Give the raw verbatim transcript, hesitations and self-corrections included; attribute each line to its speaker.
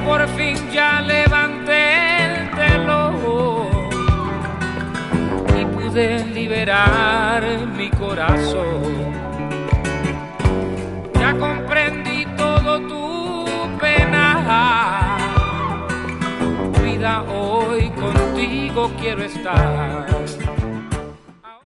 Speaker 1: por fin ya levanté el telón y pude liberar mi corazón. Ya comprendí todo tu pena, vida, hoy contigo quiero estar.